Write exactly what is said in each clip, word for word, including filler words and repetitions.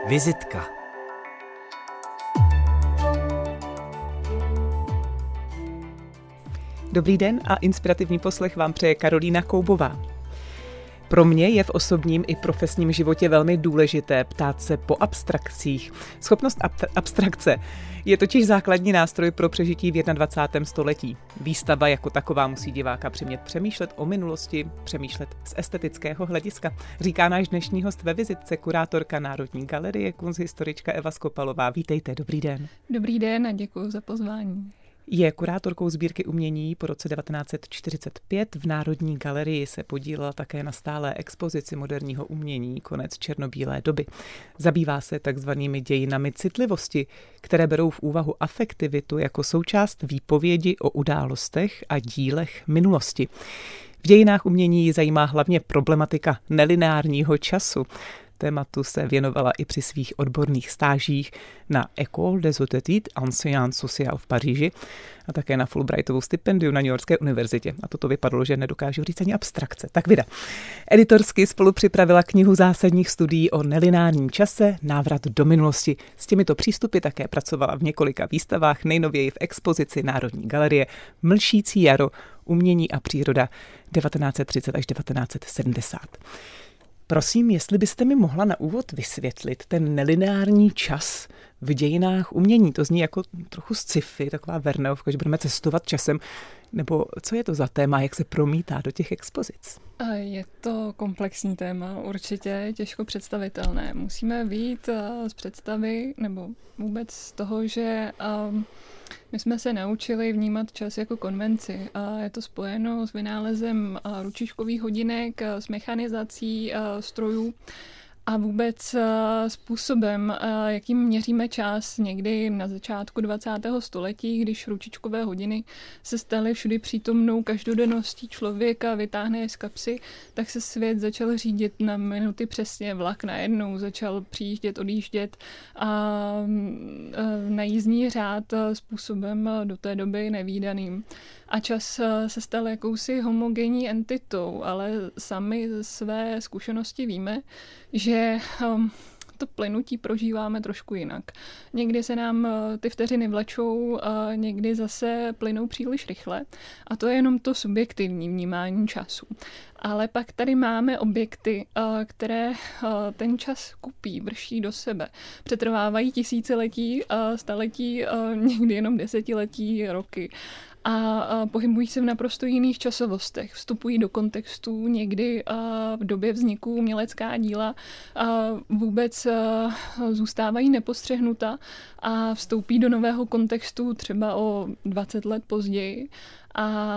Vizitka. Dobrý den a inspirativní poslech vám přeje Karolína Koubová. Pro mě je v osobním i profesním životě velmi důležité ptát se po abstrakcích. Schopnost ab- abstrakce je totiž základní nástroj pro přežití v dvacátém prvním století. Výstava jako taková musí diváka přimět přemýšlet o minulosti, přemýšlet z estetického hlediska. Říká náš dnešní host ve vizitce, kurátorka Národní galerie, kunsthistorička Eva Skopalová. Vítejte, dobrý den. Dobrý den a děkuji za pozvání. Je kurátorkou sbírky umění po roce devatenáct set čtyřicet pět. V Národní galerii se podílela také na stálé expozici moderního umění Konec černobílé doby. Zabývá se takzvanými dějinami citlivosti, které berou v úvahu afektivitu jako součást výpovědi o událostech a dílech minulosti. V dějinách umění ji zajímá hlavně problematika nelineárního času. Tématu se věnovala i při svých odborných stážích na École des Hautes Études en Sciences Sociales v Paříži a také na Fulbrightovu stipendium na New Yorkské univerzitě. A toto vypadalo, že nedokážu říct ani abstrakce. Tak vida. Editorsky spolu připravila knihu zásadních studií o nelineárním čase, návrat do minulosti. S těmito přístupy také pracovala v několika výstavách, nejnověji v expozici Národní galerie Mlčící jaro, umění a příroda devatenáct set třicet až devatenáct set sedmdesát. Prosím, jestli byste mi mohla na úvod vysvětlit ten nelineární čas v dějinách umění. To zní jako trochu sci-fi, taková Verneovka, že budeme cestovat časem. Nebo co je to za téma, jak se promítá do těch expozic? Je to komplexní téma, určitě těžko představitelné. Musíme vyjít z představy, nebo vůbec z toho, že um, my jsme se naučili vnímat čas jako konvenci. A je to spojeno s vynálezem ručičkových hodinek, s mechanizací strojů a vůbec způsobem, jakým měříme čas někdy na začátku dvacátého století, když ručičkové hodiny se staly všudy přítomnou každodenností člověka, vytáhne je z kapsy, tak se svět začal řídit na minuty přesně, vlak najednou začal přijíždět, odjíždět a na jízdní řád způsobem do té doby nevídaným. A čas se stal jakousi homogenní entitou, ale sami ze své zkušenosti víme, že to plynutí prožíváme trošku jinak. Někdy se nám ty vteřiny vlečou, a někdy zase plynou příliš rychle. A to je jenom to subjektivní vnímání času. Ale pak tady máme objekty, které ten čas kupí, vrší do sebe. Přetrvávají tisíciletí, staletí, někdy jenom desetiletí, roky. A pohybují se v naprosto jiných časovostech. Vstupují do kontextů někdy v době vzniku umělecká díla vůbec zůstávají nepostřehnuta a vstoupí do nového kontextu třeba o dvacet let později. A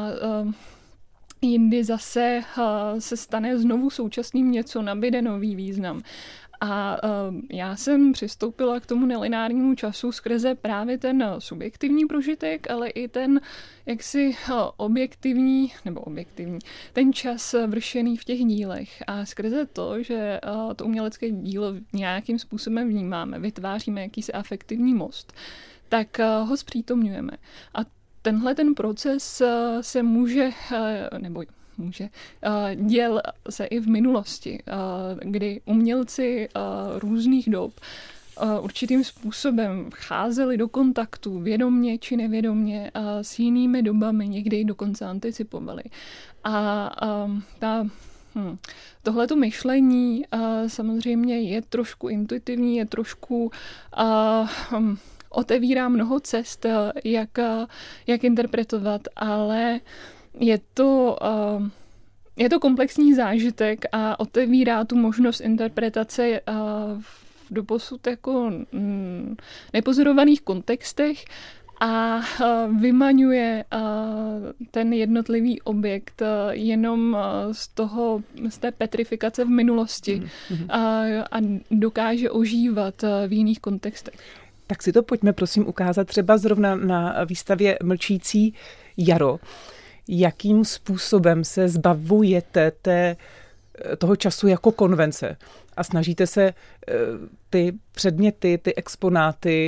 jindy zase se stane znovu současným něco, nabyde nový význam. A uh, já jsem přistoupila k tomu nelineárnímu času skrze právě ten subjektivní prožitek, ale i ten jaksi uh, objektivní, nebo objektivní, ten čas vršený v těch dílech. A skrze to, že uh, to umělecké dílo nějakým způsobem vnímáme, vytváříme jakýsi afektivní most, tak uh, ho zpřítomňujeme. A tenhle ten proces uh, se může, uh, nebo může. Děl se i v minulosti, kdy umělci různých dob určitým způsobem vcházeli do kontaktu vědomně či nevědomně s jinými dobami, někdy dokonce anticipovali. A ta Hmm. Tohleto myšlení uh, samozřejmě je trošku intuitivní, je trošku uh, um, otevírá mnoho cest, uh, jak, uh, jak interpretovat, ale je to, uh, je to komplexní zážitek a otevírá tu možnost interpretace uh, v doposud jako mm, nepozorovaných kontextech a uh, vymaňuje uh, ten jednotlivý objekt uh, jenom uh, z toho, z té petrifikace v minulosti mm-hmm. uh, a dokáže ožívat uh, v jiných kontextech. Tak si to pojďme prosím ukázat třeba zrovna na výstavě Mlčící jaro. Jakým způsobem se zbavujete té, toho času jako konvence a snažíte se ty předměty, ty exponáty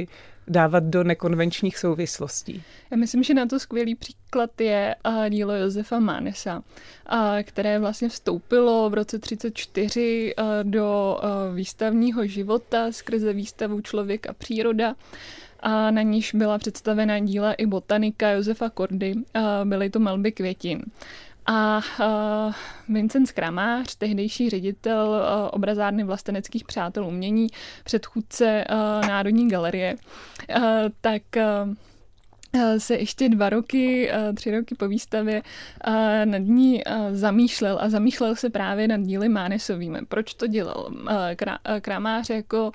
dávat do nekonvenčních souvislostí. Já myslím, že na to skvělý příklad je dílo Josefa Mánesa, které vlastně vstoupilo v roce třicet čtyři do výstavního života skrze výstavu Člověk a příroda, a na níž byla představena díla i botanika Josefa Kordy. Byly to malby květin. A uh, Vincent Kramář, tehdejší ředitel uh, obrazárny Vlasteneckých přátel umění, předchůdce uh, Národní galerie, uh, tak uh, se ještě dva roky, tři roky po výstavě nad ní zamýšlel a zamýšlel se právě nad díly Mánesovými. Proč to dělal? Kramář jako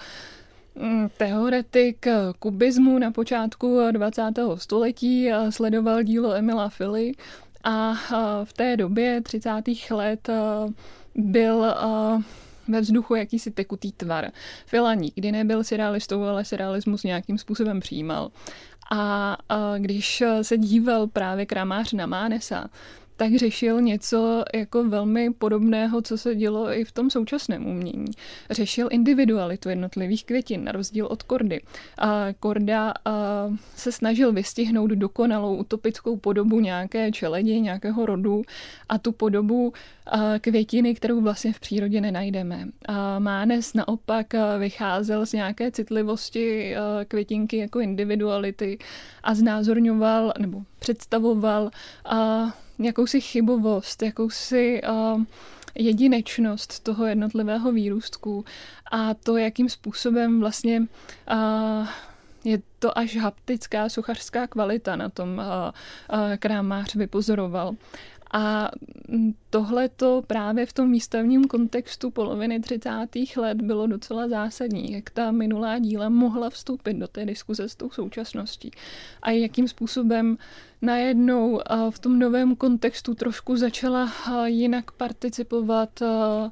teoretik kubismu na počátku dvacátého století sledoval dílo Emila Fily a v té době třicátých let byl ve vzduchu jakýsi tekutý tvar. Fila nikdy nebyl surrealistou, ale surrealismus nějakým způsobem přijímal. A, a když se díval právě Kramář na Mánesa, tak řešil něco jako velmi podobného, co se dělo i v tom současném umění. Řešil individualitu jednotlivých květin, na rozdíl od Kordy. A Korda a, se snažil vystihnout dokonalou utopickou podobu nějaké čeledi, nějakého rodu a tu podobu a, květiny, kterou vlastně v přírodě nenajdeme. A Mánes naopak vycházel z nějaké citlivosti a, květinky jako individuality a znázorňoval nebo představoval a, jakousi chybovost, jakousi uh, jedinečnost toho jednotlivého výrůstku a to, jakým způsobem vlastně uh, je to až haptická sochařská kvalita na tom uh, uh, Kramář vypozoroval. A tohle to právě v tom výstavním kontextu poloviny třicátých let bylo docela zásadní, jak ta minulá díla mohla vstoupit do té diskuze s tou současností a jakým způsobem najednou v tom novém kontextu trošku začala jinak participovat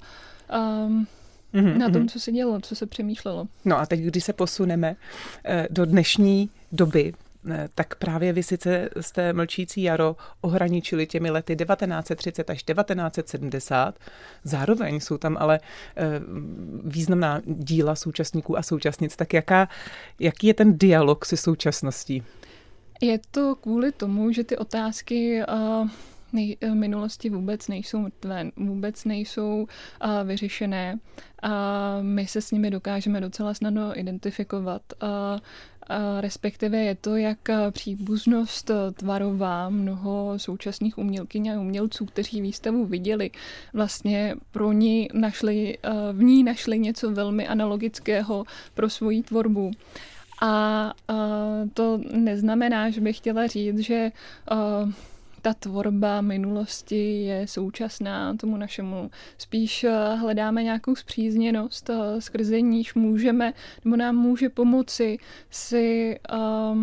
na tom, co se dělo, co se přemýšlelo. No a teď, když se posuneme do dnešní doby, tak právě vy sice jste Mlčící jaro ohraničili těmi lety devatenáct set třicet až devatenáct set sedmdesát. Zároveň jsou tam ale významná díla současníků a současnic. Tak jaká, jaký je ten dialog se současností? Je to kvůli tomu, že ty otázky uh, nej, minulosti vůbec nejsou mrtvé, vůbec nejsou uh, vyřešené. A my se s nimi dokážeme docela snadno identifikovat. Uh, Uh, respektive je to, jak příbuznost tvarová mnoho současných umělkyň a umělců, kteří výstavu viděli, vlastně pro ní našli, uh, v ní našli něco velmi analogického pro svoji tvorbu. A uh, to neznamená, že bych chtěla říct, že uh, ta tvorba minulosti je současná tomu našemu. Spíš hledáme nějakou spřízněnost, skrze níž můžeme, nebo nám může pomoci si uh,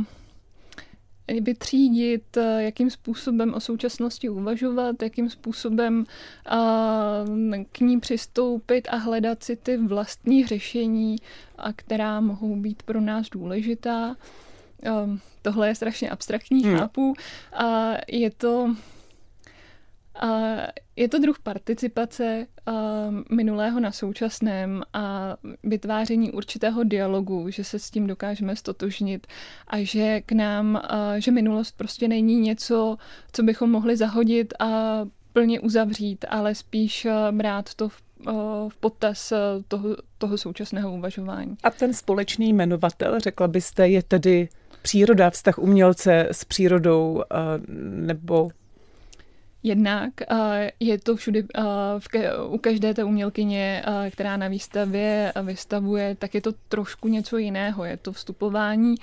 vytřídit, jakým způsobem o současnosti uvažovat, jakým způsobem uh, k ní přistoupit a hledat si ty vlastní řešení, a která mohou být pro nás důležitá. Um, tohle je strašně abstraktní, hmm. chápu. A je to, a je to druh participace a minulého na současném a vytváření určitého dialogu, že se s tím dokážeme stotožnit a že k nám, a, že minulost prostě není něco, co bychom mohli zahodit a plně uzavřít, ale spíš brát to v v potaz toho, toho současného uvažování. A ten společný jmenovatel, řekla byste, je tedy příroda, vztah umělce s přírodou, nebo... Jednak je to všude, u každé té umělkyně, která na výstavě vystavuje, tak je to trošku něco jiného. Je to vstupování,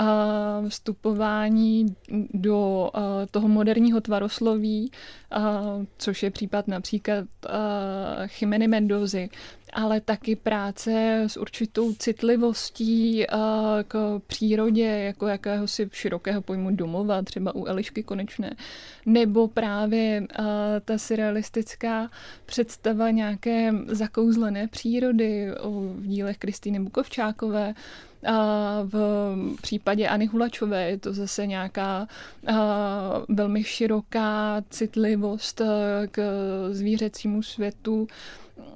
vstupování do toho moderního tvarosloví, což je případ například Jimeny Mendozy, ale taky práce s určitou citlivostí k přírodě, jako jakéhosi širokého pojmu domova, třeba u Elišky Konečné, nebo právě ta surrealistická představa nějaké zakouzlené přírody v dílech Kristýny Bukovčákové. V případě Anny Hulačové je to zase nějaká velmi široká citlivost k zvířecímu světu.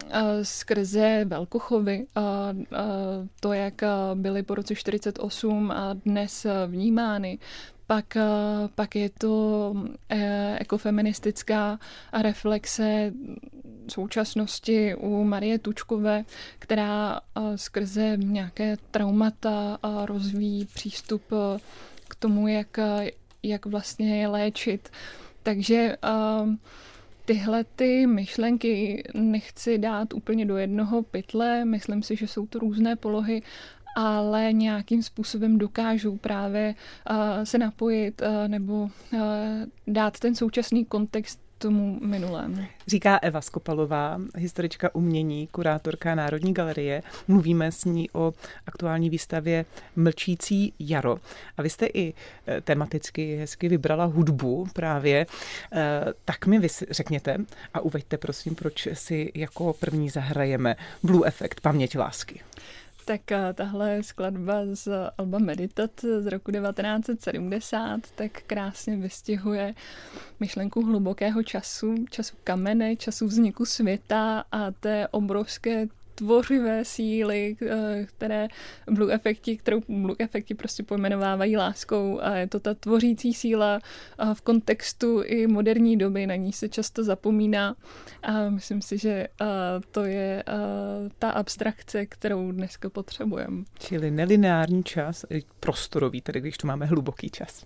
skrze velkochovy, to, jak byly po roce čtyřicet osm a dnes vnímány. Pak, pak je to ekofeministická reflexe současnosti u Marie Tučkové, která skrze nějaké traumata rozvíjí přístup k tomu, jak, jak vlastně je léčit. Takže tyhle ty myšlenky nechci dát úplně do jednoho pytle, myslím si, že jsou to různé polohy, ale nějakým způsobem dokážou právě uh, se napojit uh, nebo uh, dát ten současný kontext tomu minulému. Říká Eva Skopalová, historička umění, kurátorka Národní galerie. Mluvíme s ní o aktuální výstavě Mlčící jaro. A vy jste i tematicky hezky vybrala hudbu právě. Tak mi vy řekněte a uveďte prosím, proč si jako první zahrajeme Blue Effect, Paměť lásky. Tak tahle skladba z alba Meditat z roku devatenáct set sedmdesát tak krásně vystihuje myšlenku hlubokého času, času kamene, času vzniku světa a té obrovské tvořivé síly, které Blue Effecti, kterou Blue Effecti prostě pojmenovávají láskou a je to ta tvořící síla v kontextu i moderní doby, na ní se často zapomíná a myslím si, že to je ta abstrakce, kterou dneska potřebujeme. Čili nelineární čas, prostorový, tedy když tu máme hluboký čas.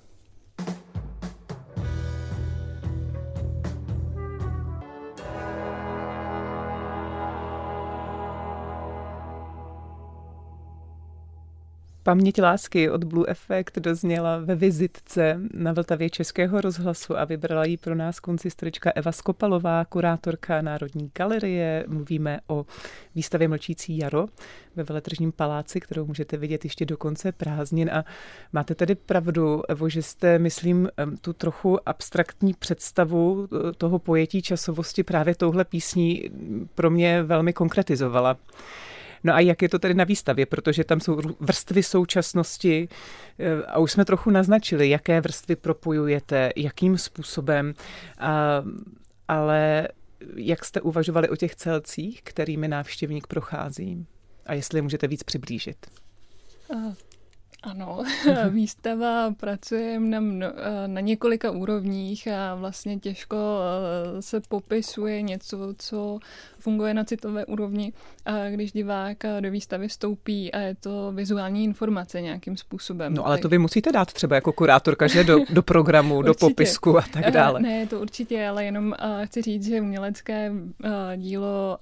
Paměť lásky od Blue Effect dozněla ve vizitce na Vltavě Českého rozhlasu a vybrala ji pro nás koncistorička Eva Skopalová, kurátorka Národní galerie. Mluvíme o výstavě Mlčící jaro ve Veletržním paláci, kterou můžete vidět ještě do konce prázdnin. A máte tedy pravdu, Evo, že jste, myslím, tu trochu abstraktní představu toho pojetí časovosti právě touhle písní pro mě velmi konkretizovala. No a jak je to tedy na výstavě, protože tam jsou vrstvy současnosti a už jsme trochu naznačili, jaké vrstvy propojujete, jakým způsobem, a, ale jak jste uvažovali o těch celcích, kterými návštěvník prochází a jestli můžete víc přiblížit? Uh. Ano, výstava pracuje na, mno, na několika úrovních a vlastně těžko se popisuje něco, co funguje na citové úrovni, když divák do výstavy vstoupí a je to vizuální informace nějakým způsobem. No ale to vy musíte dát třeba jako kurátorka, že do, do programu, do popisku a tak dále. Ne, to určitě, ale jenom chci říct, že umělecké dílo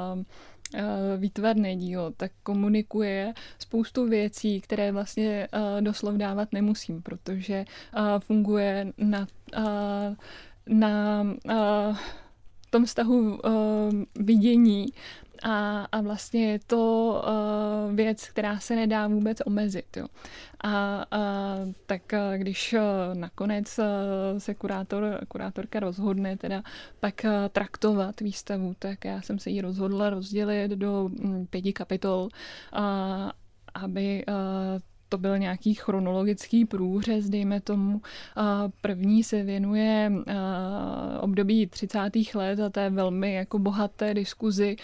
výtvarné dílo, tak komunikuje spoustu věcí, které vlastně uh, doslov dávat nemusím, protože uh, funguje na, uh, na uh, tom vztahu uh, vidění a, a vlastně je to uh, věc, která se nedá vůbec omezit. Jo. A, a tak když uh, nakonec uh, se kurátor, kurátorka rozhodne teda pak uh, traktovat výstavu, tak já jsem se jí rozhodla rozdělit do um, pěti kapitol, uh, aby uh, to byl nějaký chronologický průřez, dejme tomu. První se věnuje období třicátých let a té velmi jako bohaté diskuzi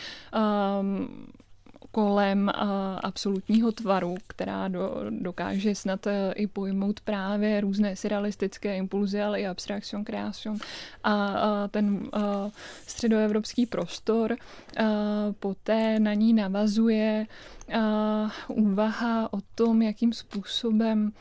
kolem absolutního tvaru, která do, dokáže snad i pojmout právě různé surrealistické impulzy, ale i abstraction, création a, a ten a středoevropský prostor. A poté na ní navazuje a úvaha o tom, jakým způsobem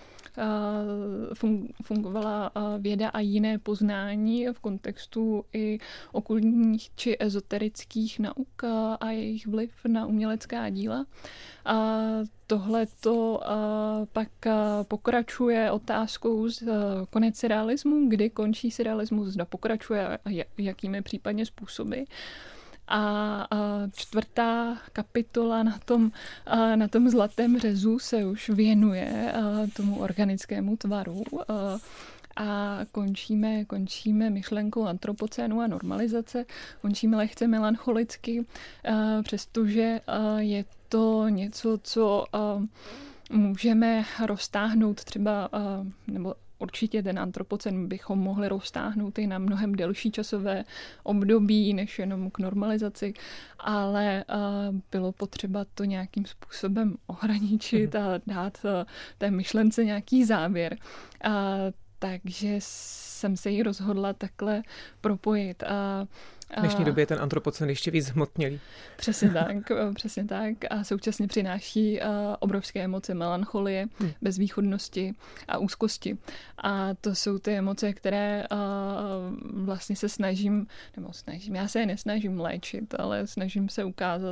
fungovala věda a jiné poznání v kontextu i okultních či ezoterických nauk a jejich vliv na umělecká díla. A tohleto pak pokračuje otázkou z konec surrealismu, kdy končí surrealismus, zda pokračuje a jakými případně způsoby. A čtvrtá kapitola na tom, na tom zlatém řezu se už věnuje tomu organickému tvaru a končíme, končíme myšlenkou antropocénu a normalizace, končíme lehce melancholicky, přestože je to něco, co můžeme roztáhnout třeba, nebo určitě ten antropocen bychom mohli roztáhnout i na mnohem delší časové období, než jenom k normalizaci, ale bylo potřeba to nějakým způsobem ohraničit a dát té myšlence nějaký závěr. A takže jsem se jí rozhodla takhle propojit. A v dnešní době je ten antropocen ještě víc zhmotnělý. Přesně tak, přesně tak. A současně přináší obrovské emoce melancholie, hmm. bezvýchodnosti a úzkosti. A to jsou ty emoce, které vlastně se snažím, nebo snažím, já se je nesnažím léčit, ale snažím se ukázat,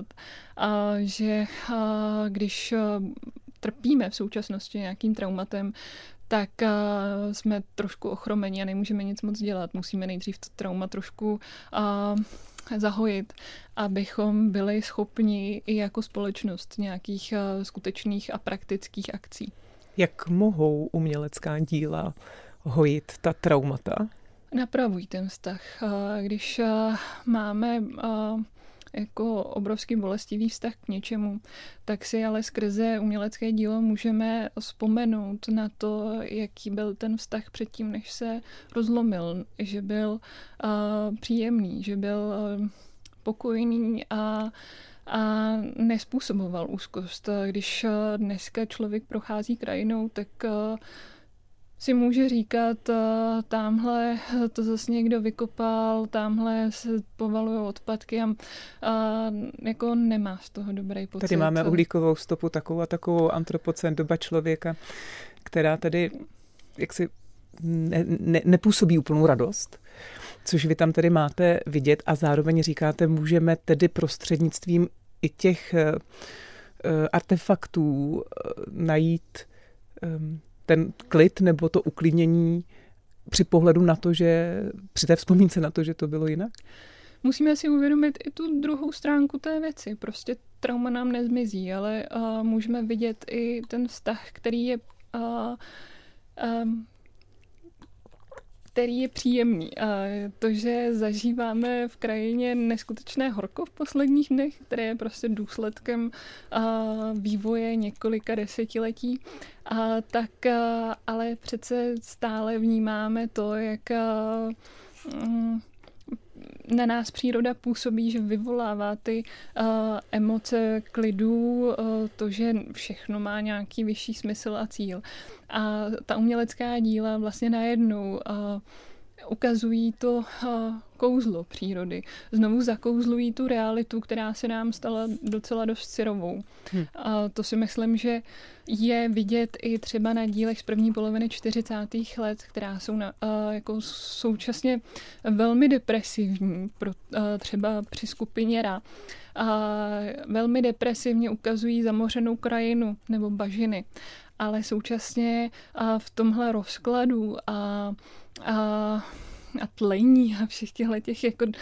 že když trpíme v současnosti nějakým traumatem, tak uh, jsme trošku ochromeni a nemůžeme nic moc dělat. Musíme nejdřív to trauma trošku uh, zahojit, abychom byli schopni i jako společnost nějakých uh, skutečných a praktických akcí. Jak mohou umělecká díla hojit ta traumata? Napravují ten vztah. Uh, když uh, máme uh, jako obrovský bolestivý vztah k něčemu, tak si ale skrze umělecké dílo můžeme vzpomenout na to, jaký byl ten vztah předtím, než se rozlomil, že byl uh, příjemný, že byl uh, pokojný a a nespůsoboval úzkost. Když uh, dneska člověk prochází krajinou, tak uh, si může říkat, uh, tamhle to zase někdo vykopal, tamhle se povalují odpadky a uh, jako nemá z toho dobrý pocit. Tady máme uhlíkovou stopu, takovou a takovou antropocen, doba člověka, která tady jaksi ne, ne, nepůsobí úplnou radost, což vy tam tedy máte vidět a zároveň říkáte, můžeme tedy prostřednictvím i těch uh, artefaktů uh, najít um, ten klid nebo to uklidnění při pohledu na to, že při té vzpomínce na to, že to bylo jinak? Musíme si uvědomit i tu druhou stránku té věci. Prostě trauma nám nezmizí, ale uh, můžeme vidět i ten vztah, který je uh, um, který je příjemný. A to, že zažíváme v krajině neskutečné horko v posledních dnech, které je prostě důsledkem vývoje několika desetiletí, a tak ale přece stále vnímáme to, jak na nás příroda působí, že vyvolává ty uh, emoce klidu, uh, to, že všechno má nějaký vyšší smysl a cíl. A ta umělecká díla vlastně najednou uh, ukazují to uh, kouzlo přírody. Znovu zakouzlují tu realitu, která se nám stala docela dost syrovou. Hmm. A to si myslím, že je vidět i třeba na dílech z první poloviny čtyřicátých let, která jsou na, uh, jako současně velmi depresivní, pro, uh, třeba při skupině Ra. A velmi depresivně ukazují zamořenou krajinu nebo bažiny. Ale současně uh, v tomhle rozkladu a, a a tlení a všech těchto těch jako uh,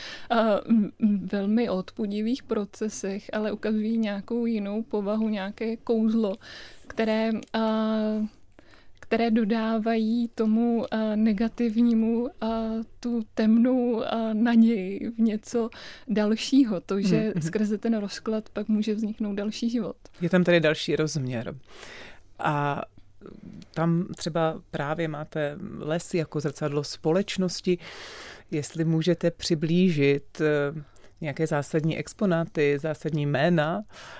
velmi odpudivých procesech, ale ukazují nějakou jinou povahu, nějaké kouzlo, které, uh, které dodávají tomu uh, negativnímu uh, tu temnou uh, naději v něco dalšího. To, že hmm. skrze ten rozklad pak může vzniknout další život. Je tam tady další rozměr. A tam třeba právě máte les jako zrcadlo společnosti. Jestli můžete přiblížit nějaké zásadní exponáty, zásadní jména,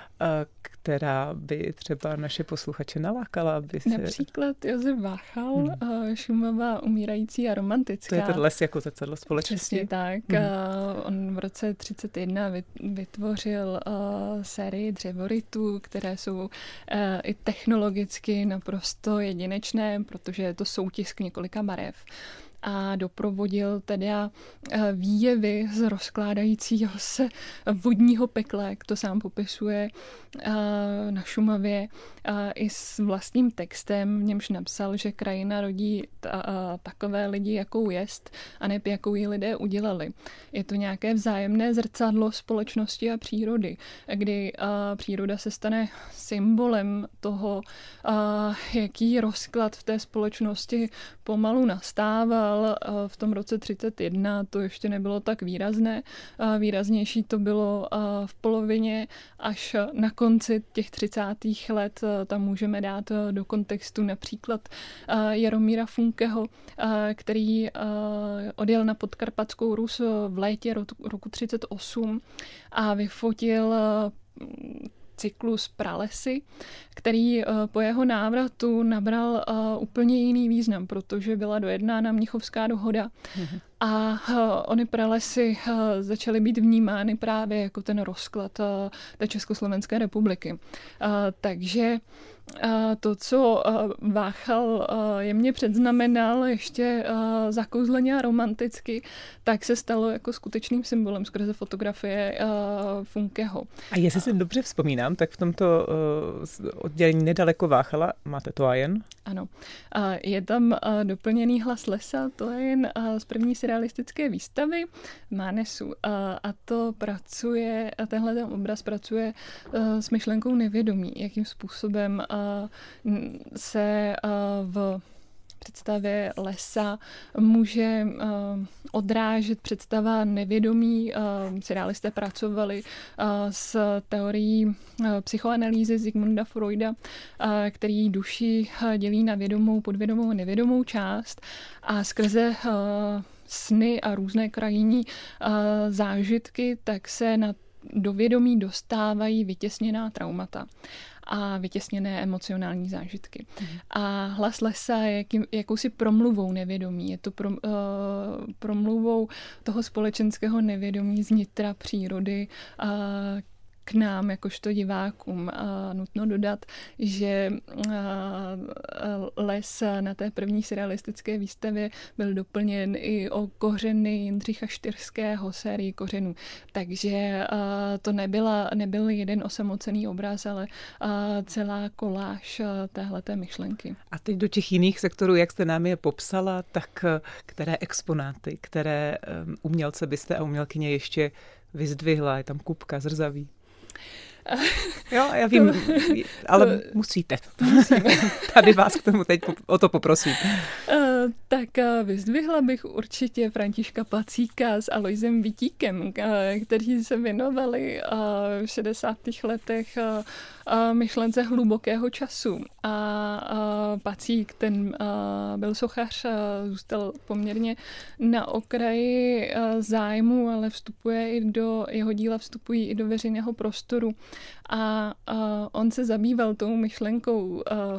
která by třeba naše posluchače nalákala. Aby se... Například Josef Váchal, hmm. Šumava umírající a romantická. To je ten les jako zrcadlo společnosti. Přesně tak. Hmm. On v roce třicet jedna vytvořil sérii dřevorytů, které jsou i technologicky naprosto jedinečné, protože je to soutisk několika barev. A doprovodil teda výjevy z rozkládajícího se vodního pekla, jak to sám popisuje na Šumavě, i s vlastním textem, v němž napsal, že krajina rodí ta, takové lidi, jakou jest, a ne jakou ji lidé udělali. Je to nějaké vzájemné zrcadlo společnosti a přírody, kdy příroda se stane symbolem toho, jaký rozklad v té společnosti pomalu nastával, dál v tom roce třicet jedna, to ještě nebylo tak výrazné. Výraznější to bylo v polovině až na konci těch třicátých let. Tam můžeme dát do kontextu například Jaromíra Funkeho, který odjel na Podkarpatskou Rus v létě roku třicet osm a vyfotil cyklus Pralesy, který po jeho návratu nabral úplně jiný význam, protože byla dojednána Mnichovská dohoda a ony pralesy začaly být vnímány právě jako ten rozklad té Československé republiky. Takže to, co Váchal jemně předznamenal ještě zakouzleně a romanticky, tak se stalo jako skutečným symbolem skrze fotografie Funkeho. A jestli si dobře vzpomínám, tak v tomto oddělení nedaleko Váchala máte Toajen? Ano. Je tam doplněný Hlas lesa, to je jen z první surrealistické výstavy v Mánesu. A to pracuje, a tenhle ten obraz pracuje s myšlenkou nevědomí, jakým způsobem se v představě lesa může odrážet představa nevědomí. Surrealisté pracovali s teorií psychoanalýzy Sigmunda Freuda, který duši dělí na vědomou, podvědomou a nevědomou část a skrze sny a různé krajinní zážitky tak se na do vědomí dostávají vytěsněná traumata a vytěsněné emocionální zážitky. Mm. A Hlas lesa je jakým, jakousi promluvou nevědomí. Je to pro, uh, promluvou toho společenského nevědomí z nitra přírody uh, k nám, jakožto divákům. A nutno dodat, že les na té první surrealistické výstavě byl doplněn i o kořeny Jindřicha Štyrského, sérii kořenů. Takže to nebyla, nebyl jeden osamocený obraz, ale celá koláž téhleté myšlenky. A teď do těch jiných sektorů, jak jste nám je popsala, tak které exponáty, které umělce byste a umělkyně ještě vyzdvihla? Je tam Kupka, Zrzaví. Jo, já vím, ale musíte. Tady vás k tomu teď o to poprosím. Uh, tak uh, vyzdvihla bych určitě Františka Pacíka s Alojzem Vitíkem, uh, kteří se věnovali uh, v šedesátých letech uh, uh, myšlence hlubokého času. A uh, Pacík, ten uh, byl sochař, uh, zůstal poměrně na okraji uh, zájmu, ale vstupuje i do, jeho díla vstupují i do veřejného prostoru. A uh, on se zabýval tou myšlenkou uh, uh,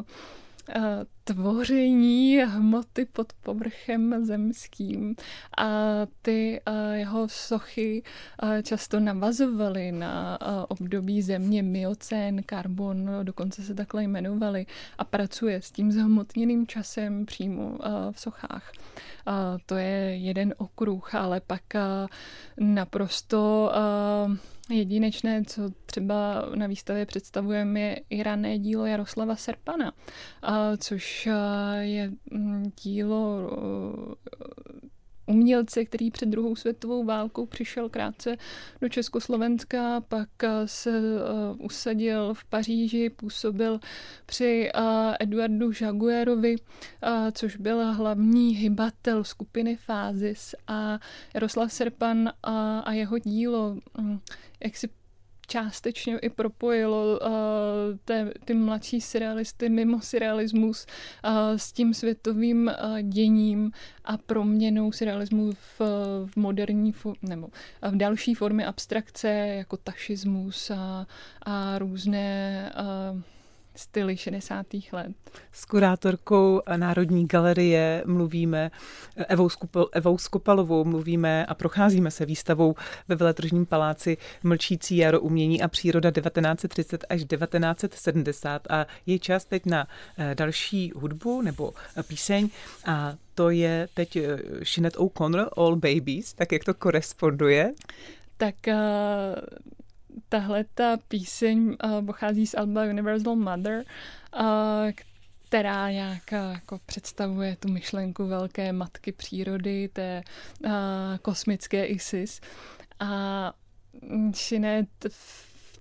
tvoření hmoty pod povrchem zemským. A ty uh, jeho sochy uh, často navazovaly na uh, období země miocén, karbon, dokonce se takhle jmenovaly a pracuje s tím zhmotněným časem přímo uh, v sochách. Uh, to je jeden okruh, ale pak uh, naprosto uh, jedinečné, co třeba na výstavě představujeme, je i rané dílo Jaroslava Serpana, což je dílo umělce, který před druhou světovou válkou přišel krátce do Československa, pak se uh, usadil v Paříži, působil při uh, Eduardu Jaguarovi, uh, což byl hlavní hybatel skupiny Fázis, a Jaroslav Serpan uh, a jeho dílo, um, jak si částečně i propojilo uh, té, ty mladší surrealisty mimo surrealismus uh, s tím světovým uh, děním a proměnou surrealismu v, v moderní nebo v další formy abstrakce, jako tašismus a, a různé uh, styly šedesátých let. S kurátorkou Národní galerie mluvíme, Evou, Skupal, Evou Skopalovou mluvíme a procházíme se výstavou ve Veletržním paláci Mlčící jaro umění a příroda devatenáct set třicet až devatenáct set sedmdesát. A je čas teď na další hudbu nebo píseň, a to je teď Sinead O'Connor, All Babies, tak jak to koresponduje? Tak uh... tahle ta píseň uh, pochází z alba Universal Mother, uh, která nějak uh, jako představuje tu myšlenku velké matky přírody, té uh, kosmické Isis. A Sinead v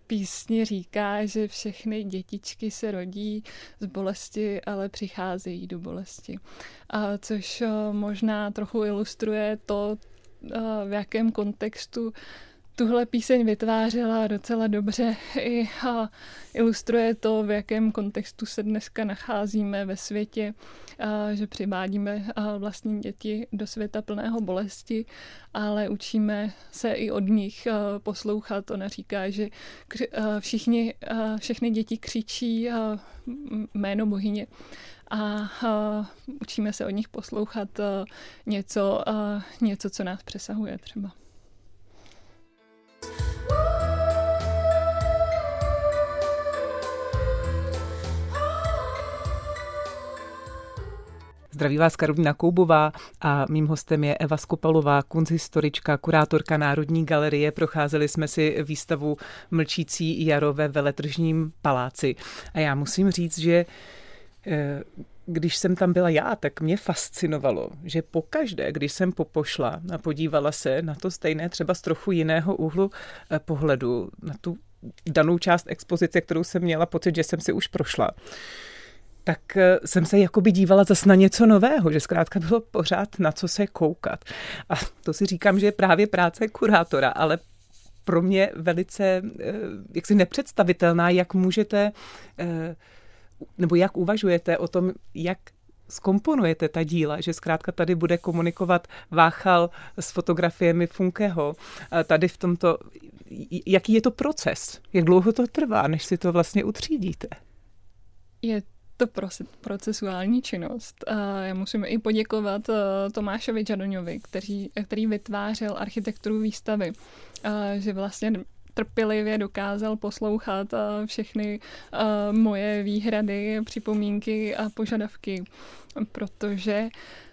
písni říká, že všechny dětičky se rodí z bolesti, ale přicházejí do bolesti. A což možná trochu ilustruje to, v jakém kontextu tuhle píseň vytvářela docela dobře i ilustruje to, v jakém kontextu se dneska nacházíme ve světě, že přivádíme vlastní děti do světa plného bolesti, ale učíme se i od nich poslouchat. Ona říká, že všichni, všechny děti křičí jméno bohyně a učíme se od nich poslouchat něco, něco, co nás přesahuje třeba. Zdraví vás Karolína Koubová a mým hostem je Eva Skopalová, kunsthistorička, kurátorka Národní galerie. Procházeli jsme si výstavu Mlčící jaro ve Veletržním paláci. A já musím říct, že když jsem tam byla já, tak mě fascinovalo, že pokaždé, když jsem popošla a podívala se na to stejné, třeba z trochu jiného úhlu pohledu, na tu danou část expozice, kterou jsem měla pocit, že jsem si už prošla, tak jsem se jakoby dívala zase na něco nového, že zkrátka bylo pořád na co se koukat. A to si říkám, že je právě práce kurátora, ale pro mě velice jaksi nepředstavitelná, jak můžete, nebo jak uvažujete o tom, jak zkomponujete ta díla, že zkrátka tady bude komunikovat Váchal s fotografiemi Funkeho. Tady v tomto, jaký je to proces? Jak dlouho to trvá, než si to vlastně utřídíte? Je to procesuální činnost. Já musím i poděkovat Tomášovi Žadoňovi, který, který vytvářel architekturu výstavy, že vlastně trpělivě dokázal poslouchat všechny moje výhrady, připomínky a požadavky, protože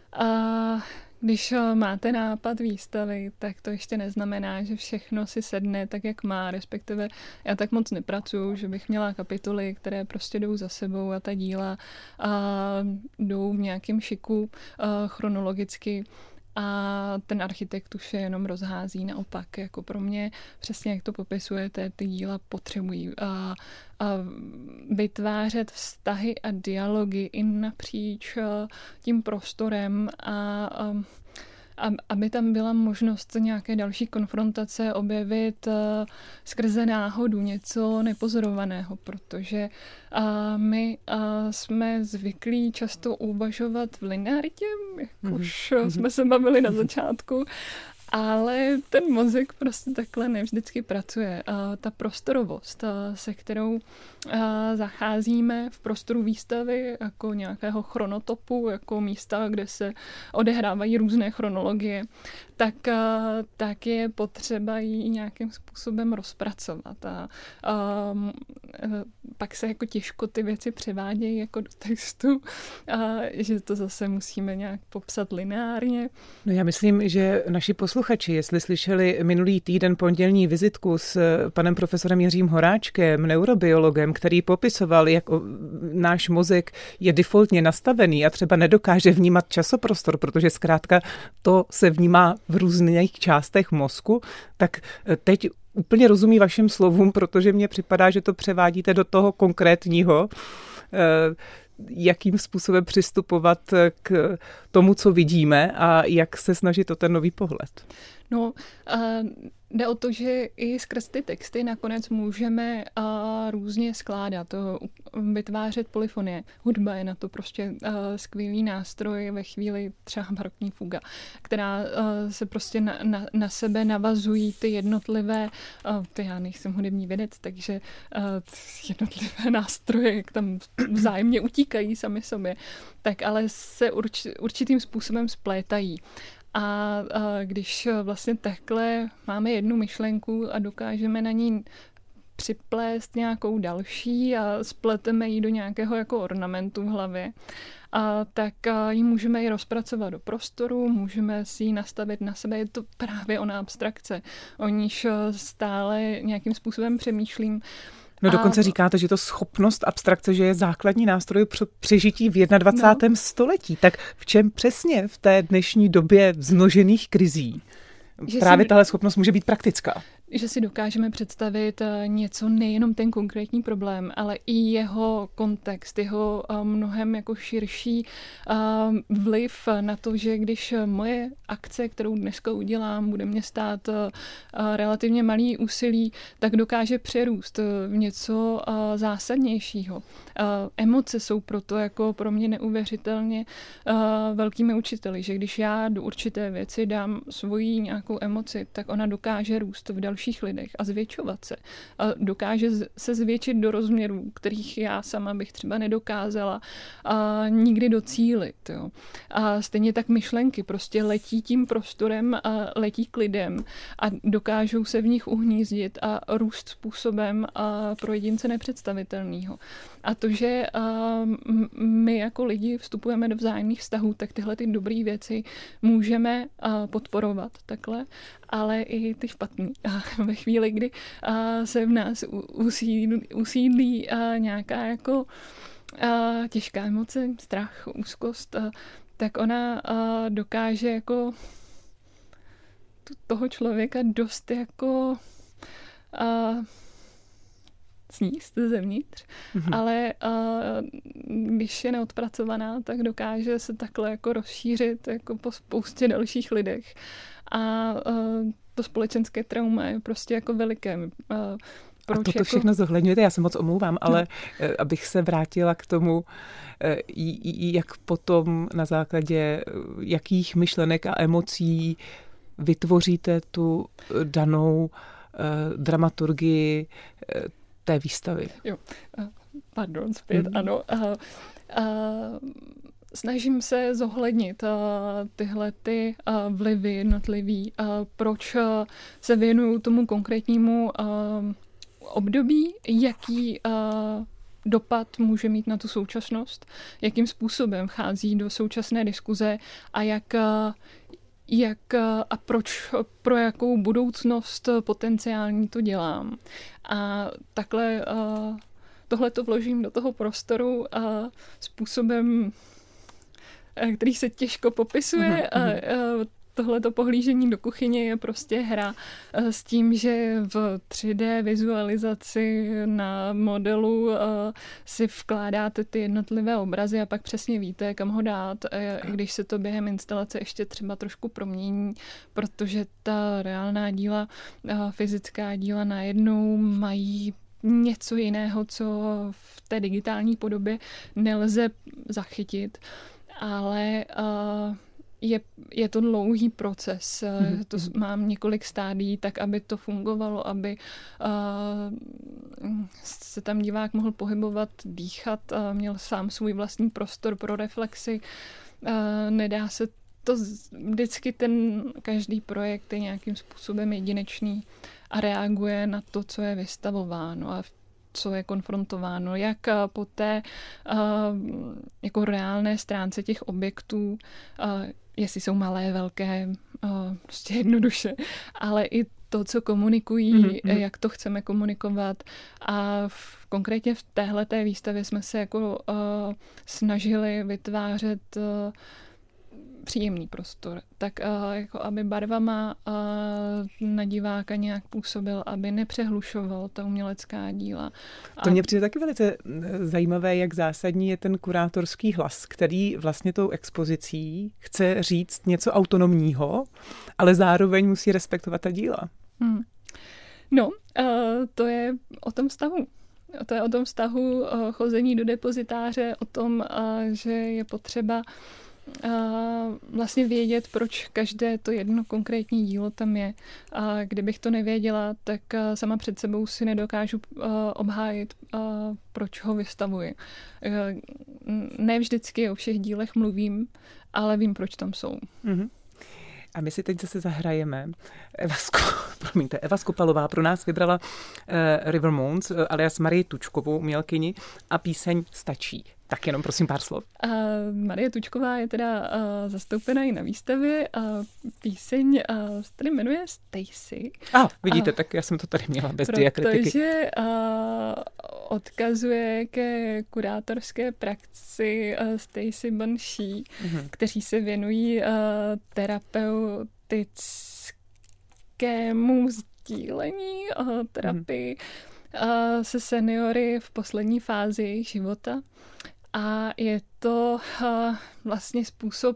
když máte nápad výstavy, tak to ještě neznamená, že všechno si sedne tak, jak má, respektive já tak moc nepracuju, že bych měla kapitoly, které prostě jdou za sebou a ta díla a jdou v nějakém šiku a chronologicky a ten architekt už je jenom rozhází naopak. Jako pro mě, přesně jak to popisujete, ty díla potřebují a, a vytvářet vztahy a dialogy i napříč tím prostorem a, a A, aby tam byla možnost nějaké další konfrontace objevit uh, skrze náhodu něco nepozorovaného, protože uh, my uh, jsme zvyklí často uvažovat v linearitě, jak mm-hmm. už jsme se bavili na začátku, ale ten mozek prostě takhle nevždycky pracuje. A ta prostorovost, se kterou zacházíme v prostoru výstavy jako nějakého chronotopu, jako místa, kde se odehrávají různé chronologie, tak, tak je potřeba ji nějakým způsobem rozpracovat. A, a pak se jako těžko ty věci převádějí jako do textu, a že to zase musíme nějak popsat lineárně. No já myslím, že naši posluchači, jestli slyšeli minulý týden pondělní vizitku s panem profesorem Jiřím Horáčkem, neurobiologem, který popisoval, jak náš mozek je defaultně nastavený a třeba nedokáže vnímat časoprostor, protože zkrátka to se vnímá v různých částech mozku, tak teď úplně rozumí vašim slovům, protože mně připadá, že to převádíte do toho konkrétního, jakým způsobem přistupovat k tomu, co vidíme a jak se snažit o ten nový pohled. No, uh, jde o to, že i skrz ty texty nakonec můžeme uh, různě skládat, uh, vytvářet polyfonie. Hudba je na to prostě uh, skvělý nástroj ve chvíli třeba barokní fuga, která uh, se prostě na, na, na sebe navazují ty jednotlivé, uh, ty já nejsem hudební vědec, takže uh, jednotlivé nástroje, jak tam vzájemně utíkají sami sobě, tak ale se urč, určitým způsobem splétají. A, a když vlastně takhle máme jednu myšlenku a dokážeme na ní připlést nějakou další a spleteme ji do nějakého jako ornamentu v hlavě, a tak a ji můžeme i rozpracovat do prostoru, můžeme si ji nastavit na sebe. Je to právě ona abstrakce, o níž stále nějakým způsobem přemýšlím. No dokonce a... říkáte, že to schopnost abstrakce, že je základní nástroj pro přežití v jednadvacátém No. století. Tak v čem přesně v té dnešní době vznožených krizí že právě si... tahle schopnost může být praktická? že si dokážeme představit něco, nejenom ten konkrétní problém, ale i jeho kontext, jeho mnohem jako širší vliv na to, že když moje akce, kterou dneska udělám, bude mě stát relativně malý úsilí, tak dokáže přerůst v něco zásadnějšího. Emoce jsou proto jako pro mě neuvěřitelně velkými učiteli, že když já do určité věci dám svoji nějakou emoci, tak ona dokáže růst v dalších lidech a zvětšovat se. A dokáže se zvětšit do rozměrů, kterých já sama bych třeba nedokázala a nikdy docílit. Jo. A stejně tak myšlenky prostě letí tím prostorem a letí k lidem a dokážou se v nich uhnízdit a růst způsobem a pro jedince nepředstavitelného. A to, že my jako lidi vstupujeme do vzájemných vztahů, tak tyhle ty dobré věci můžeme podporovat takhle, ale i ty špatný. A ve chvíli, kdy se v nás usídlí, usídlí nějaká jako těžká emoce, strach, úzkost, tak ona dokáže jako toho člověka dost jako sníst zevnitř, mm-hmm. ale uh, když je neodpracovaná, tak dokáže se takhle jako rozšířit jako po spoustě dalších lidech. A uh, to společenské trauma je prostě jako veliké. Uh, Proč a toto jako... všechno zohledňujete, já se moc omlouvám, ale no. abych se vrátila k tomu, jak potom na základě jakých myšlenek a emocí vytvoříte tu danou uh, dramaturgii té výstavy. Jo, pardon, zpět, mm. ano. Uh, uh, snažím se zohlednit uh, tyhle ty uh, vlivy jednotlivý, uh, proč uh, se věnuju tomu konkrétnímu uh, období, jaký uh, dopad může mít na tu současnost, jakým způsobem vchází do současné diskuze a jak uh, jak a proč, pro jakou budoucnost potenciální to dělám. A takhle tohle to vložím do toho prostoru způsobem, který se těžko popisuje. Uh-huh. Tohleto pohlížení do kuchyně je prostě hra s tím, že v tři dé vizualizaci na modelu si vkládáte ty jednotlivé obrazy a pak přesně víte, kam ho dát, když se to během instalace ještě třeba trošku promění, protože ta reálná díla, fyzická díla najednou mají něco jiného, co v té digitální podobě nelze zachytit, ale Je, je to dlouhý proces. Mm-hmm. To mám několik stádií, tak aby to fungovalo, aby uh, se tam divák mohl pohybovat, dýchat, uh, měl sám svůj vlastní prostor pro reflexy. Uh, nedá se to vždycky ten každý projekt je nějakým způsobem jedinečný a reaguje na to, co je vystavováno a co je konfrontováno, jak po té uh, jako reálné stránce těch objektů, uh, jestli jsou malé, velké, uh, prostě jednoduše, ale i to, co komunikují, mm-hmm. jak to chceme komunikovat. A v, konkrétně v téhleté výstavě jsme se jako uh, snažili vytvářet uh, příjemný prostor, tak uh, jako aby barvama uh, na diváka nějak působil, aby nepřehlušoval ta umělecká díla. To mně přijde taky velice zajímavé, jak zásadní je ten kurátorský hlas, který vlastně tou expozicí chce říct něco autonomního, ale zároveň musí respektovat ta díla. Hmm. No, uh, to je o tom vztahu. To je o tom vztahu uh, chození do depozitáře, o tom, uh, že je potřeba Uh, vlastně vědět, proč každé to jedno konkrétní dílo tam je. A kdybych to nevěděla, tak uh, sama před sebou si nedokážu uh, obhájit, uh, proč ho vystavuji. Uh, ne vždycky o všech dílech mluvím, ale vím, proč tam jsou. Mm-hmm. A my si teď zase zahrajeme. Eva, Sko- promiňte, Eva Skopalová pro nás vybrala uh, River Moons, uh, alias Marii Tučkovou, umělkyni, a píseň Stačí. Tak jenom prosím pár slov. Uh, Marie Tučková je teda uh, zastoupena i na výstavě a píseň uh, se tady jmenuje Stacy. A ah, vidíte, uh, tak já jsem to tady měla bez diakritiky. Protože uh, odkazuje ke kurátorské praxi uh, Stacy Banshee, uh-huh. kteří se věnují uh, terapeutickému sdílení, terapii hmm. se seniory v poslední fázi jejich života. A je to vlastně způsob,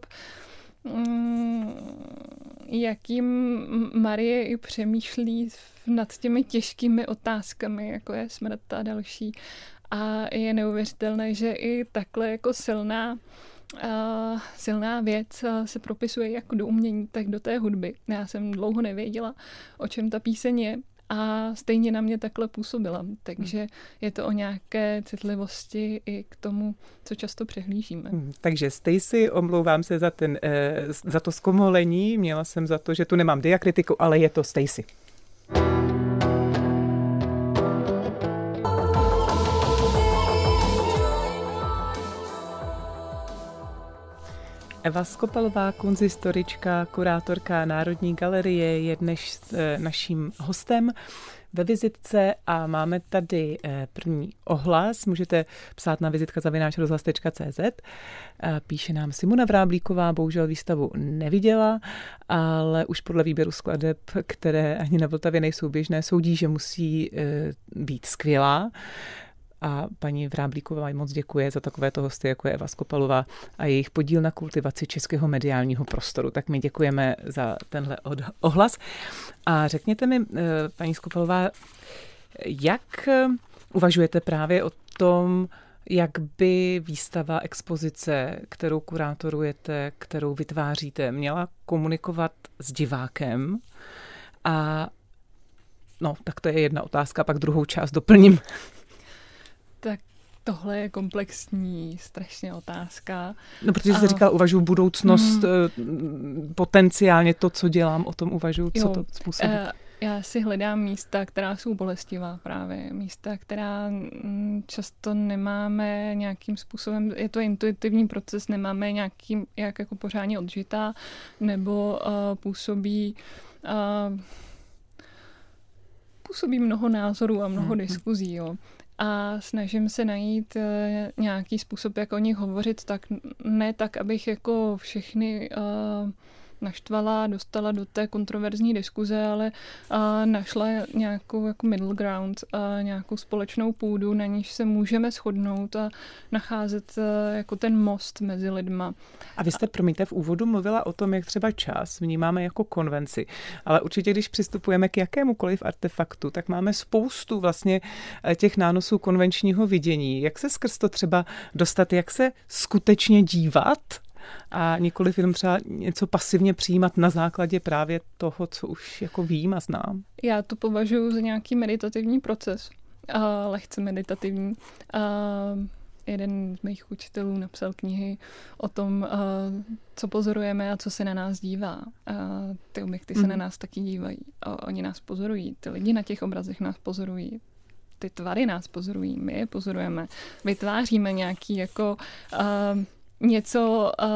jakým Marie i přemýšlí nad těmi těžkými otázkami, jako je smrt a další. A je neuvěřitelné, že i takhle jako silná, uh, silná věc uh, se propisuje jak do umění, tak do té hudby. Já jsem dlouho nevěděla, o čem ta píseň je, a stejně na mě takhle působila. Takže je to o nějaké citlivosti i k tomu, co často přehlížíme. Hmm, takže Stacey, omlouvám se za, ten, eh, za to zkomolení, měla jsem za to, že tu nemám diakritiku, ale je to Stacey. Eva Skopelová, kunzistorička, kurátorka Národní galerie, je dnes naším hostem ve vizitce a máme tady první ohlas. Můžete psát na vizitka zavináč rozhlas tečka cé zet. Píše nám Simona Vráblíková, bohužel výstavu neviděla, ale už podle výběru skladeb, které ani na Vltavě nejsou běžné, soudí, že musí být skvělá. A paní Vráblíková moc děkuje za takovéto hosty, jako je Eva Skopelová a jejich podíl na kultivaci českého mediálního prostoru. Tak my děkujeme za tenhle ohlas. A řekněte mi, paní Skopelová, jak uvažujete právě o tom, jak by výstava, expozice, kterou kurátorujete, kterou vytváříte, měla komunikovat s divákem? A no, tak to je jedna otázka, pak druhou část doplním. Tak tohle je komplexní strašně otázka. No, protože jste říkal, uvažuji budoucnost, mm, potenciálně to, co dělám, o tom uvažuji, co jo, to způsobí. Uh, já si hledám místa, která jsou bolestivá právě. Místa, která často nemáme nějakým způsobem, je to intuitivní proces, nemáme nějakým, jak jako pořádně odžitá, nebo uh, působí uh, působí mnoho názorů a mnoho mm-hmm. diskuzí, jo. A snažím se najít uh, nějaký způsob, jak o nich hovořit, tak ne tak, abych jako všechny uh, naštvala, dostala do té kontroverzní diskuze, ale uh, našla nějakou jako middle ground, uh, nějakou společnou půdu, na níž se můžeme shodnout a nacházet uh, jako ten most mezi lidma. A vy jste, promiňte, v úvodu mluvila o tom, jak třeba čas vnímáme jako konvenci, ale určitě, když přistupujeme k jakémukoliv artefaktu, tak máme spoustu vlastně těch nánosů konvenčního vidění. Jak se skrz to třeba dostat, jak se skutečně dívat a nikoliv jenom třeba něco pasivně přijímat na základě právě toho, co už jako vím a znám? Já to považuji za nějaký meditativní proces, a lehce meditativní. A jeden z mých učitelů napsal knihy o tom, a co pozorujeme a co se na nás dívá. A ty objekty se mm. na nás taky dívají. A oni nás pozorují, ty lidi na těch obrazech nás pozorují. Ty tvary nás pozorují, my je pozorujeme. Vytváříme nějaký jako Uh, něco uh,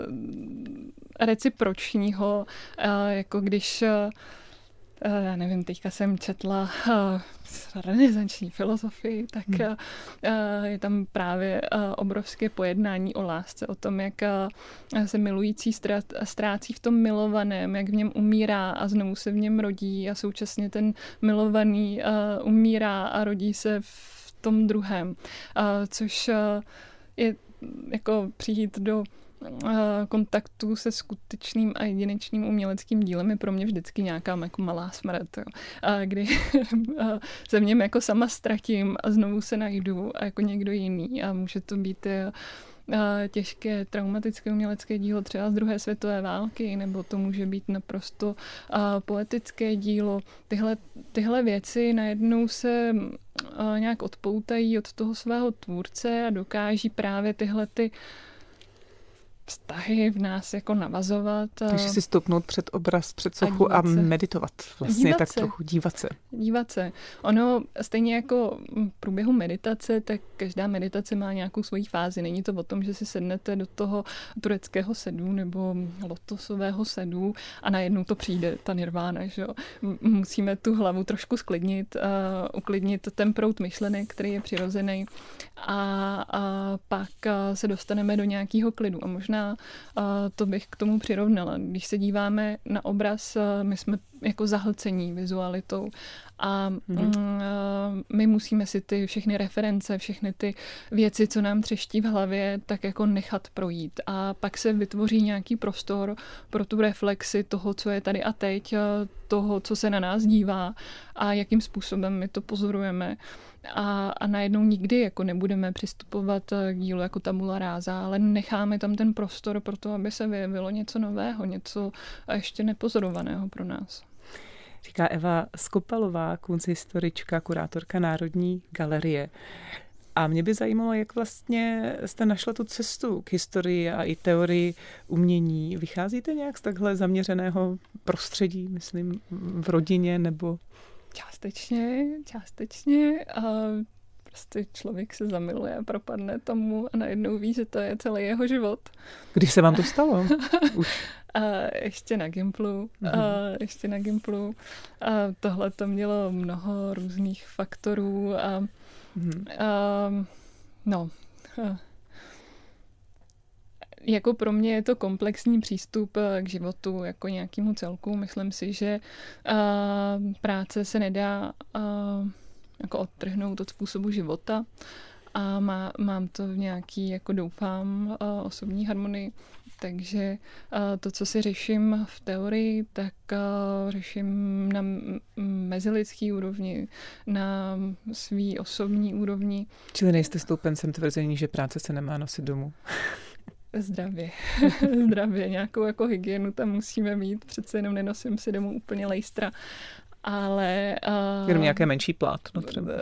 recipročního, uh, jako když, uh, já nevím, teďka jsem četla uh, renesanční filozofii, tak hmm. uh, je tam právě uh, obrovské pojednání o lásce, o tom, jak uh, se milující ztrácí v tom milovaném, jak v něm umírá a znovu se v něm rodí a současně ten milovaný uh, umírá a rodí se v tom druhém, uh, což uh, je jako přijít do uh, kontaktu se skutečným a jedinečným uměleckým dílem je pro mě vždycky nějaká jako malá smrt, jo. A kdy uh, se v něm jako sama ztratím a znovu se najdu a jako někdo jiný a může to být uh, těžké traumatické umělecké dílo třeba z druhé světové války, nebo to může být naprosto uh, poetické dílo. Tyhle, tyhle věci najednou se uh, nějak odpoutají od toho svého tvůrce a dokáží právě tyhle ty vztahy v nás jako navazovat. Takže si stoupnout před obraz, před sochu a, a meditovat. Vlastně dívat tak se. trochu dívat se. Dívat se. Ono stejně jako v průběhu meditace, tak každá meditace má nějakou svoji fázi. Není to o tom, že si sednete do toho tureckého sedu nebo lotosového sedu a najednou to přijde, ta nirvána. Že jo? Musíme tu hlavu trošku sklidnit, uh, uklidnit ten proud myšlenek, který je přirozený a, a pak uh, se dostaneme do nějakého klidu. A možná a to bych k tomu přirovnala. Když se díváme na obraz, my jsme jako zahlcení vizualitou. A mm-hmm. my musíme si ty všechny reference, všechny ty věci, co nám třeští v hlavě, tak jako nechat projít. A pak se vytvoří nějaký prostor pro tu reflexi toho, co je tady a teď, toho, co se na nás dívá a jakým způsobem my to pozorujeme. A, a najednou nikdy jako nebudeme přistupovat k dílu jako tabula ráza, ale necháme tam ten prostor pro to, aby se vyjevilo něco nového, něco ještě nepozorovaného pro nás. Říká Eva Skopalová, kunsthistorička, kurátorka Národní galerie. A mě by zajímalo, jak vlastně jste našla tu cestu k historii a i teorii umění. Vycházíte nějak z takhle zaměřeného prostředí, myslím, v rodině nebo... Částečně, částečně a prostě člověk se zamiluje a propadne tomu a najednou ví, že to je celý jeho život. Když se vám to stalo? Už. A ještě na Gimplu, mm-hmm. a ještě na Gimplu. A tohle to mělo mnoho různých faktorů a, mm-hmm. a no... A, jako pro mě je to komplexní přístup k životu jako nějakému celku. Myslím si, že uh, práce se nedá uh, jako odtrhnout od způsobu života a má, mám to v nějaký, jako doufám, uh, osobní harmonii. Takže uh, to, co si řeším v teorii, tak uh, řeším na mezilidský úrovni, na svý osobní úrovni. Čili nejste stoupencem tvrzení, že práce se nemá nosit domů? Zdravě. Zdravě. Nějakou jako hygienu tam musíme mít. Přece jenom nenosím si domů úplně lejstra. Ale... Uh, Jenom nějaké menší plátno třeba.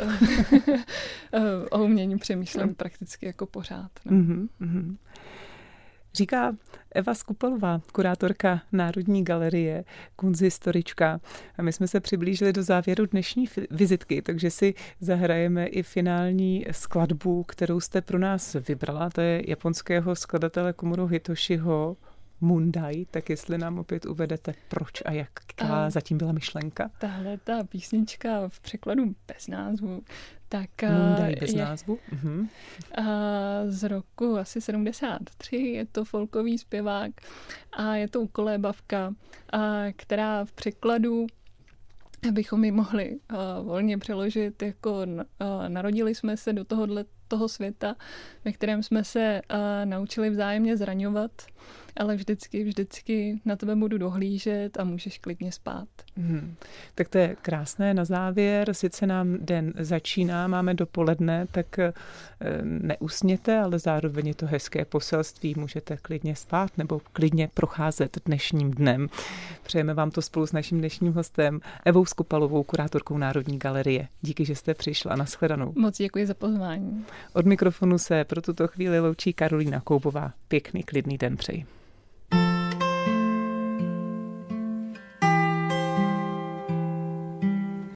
O umění přemýšlím prakticky jako pořád. No. Mm-hmm, mm-hmm. Říká Eva Skopalová, kurátorka Národní galerie, kunsthistorička. A my jsme se přiblížili do závěru dnešní vizitky, takže si zahrajeme i finální skladbu, kterou jste pro nás vybrala. To je japonského skladatele Komuro Hitoshiho Mundai. Tak jestli nám opět uvedete, proč a jaká a zatím byla myšlenka. Tahle ta písnička v překladu bez názvu, tak Mundai bez je, názvu? Uh-huh. z roku asi sedmdesát tři, je to folkový zpěvák a je to ukolébavka, která v překladu, abychom ji mohli uh, volně přeložit, jako uh, narodili jsme se do tohohle toho světa, ve kterém jsme se uh, naučili vzájemně zraňovat, ale vždycky, vždycky na tebe budu dohlížet a můžeš klidně spát. Hmm. Tak to je krásné na závěr. Sice nám den začíná, máme dopoledne, tak e, neusněte, ale zároveň je to hezké poselství. Můžete klidně spát nebo klidně procházet dnešním dnem. Přejeme vám to spolu s naším dnešním hostem Evou Skopalovou, kurátorkou Národní galerie. Díky, že jste přišla. Nashledanou. Moc děkuji za pozvání. Od mikrofonu se pro tuto chvíli loučí Karolína Koubová. Pěkný, klidný den přeji.